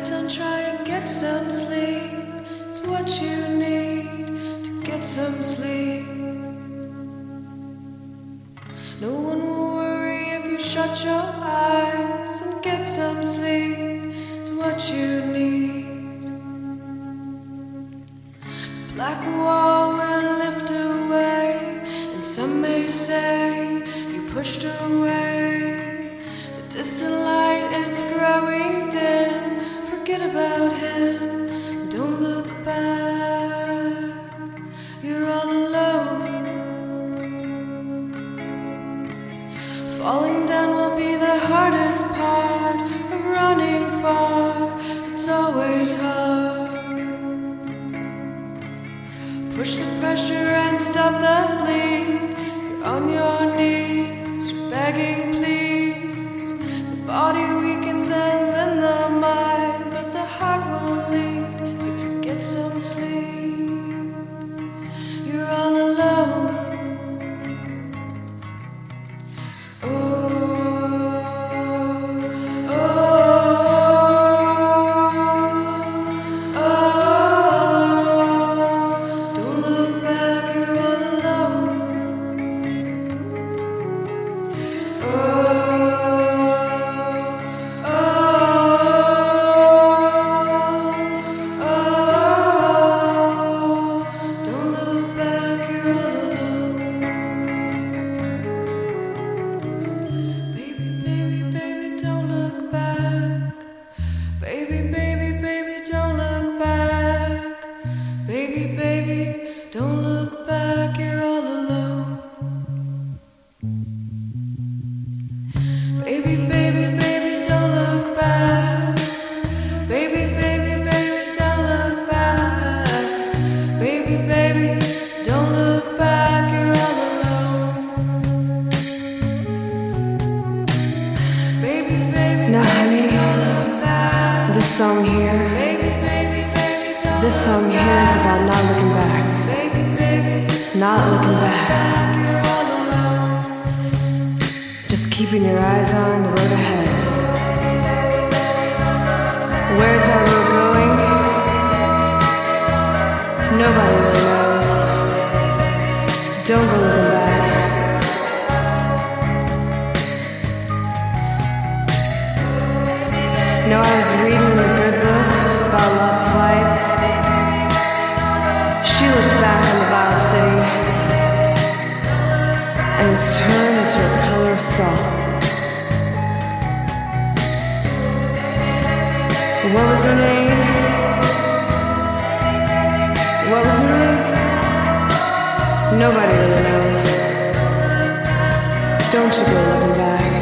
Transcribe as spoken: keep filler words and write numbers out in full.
Don't try and get some sleep. It's what you need to get some sleep. No one will worry if you shut your eyes and get some sleep. It's what you need. The black wall will lift away, and some may say you pushed away. The distant light, it's growing dim. Forget about him, don't look back. You're all alone. Falling down will be the hardest part of running far. It's always hard. Push the pressure and stop the bleed. You're on your knees, you're begging please. The body weakens and then the mind, but the heart will lead if you get some sleep. You're all alone. This song here, this song here is about not looking back, not looking back. Just keeping your eyes on the road ahead. Where's that road going? Nobody really knows. Don't go looking back. You know, I was reading in the good book about Lot's wife. She looked back on the vile city and was turned into a pillar of salt. What was her name? What was her name? Nobody really knows. Don't you go looking back.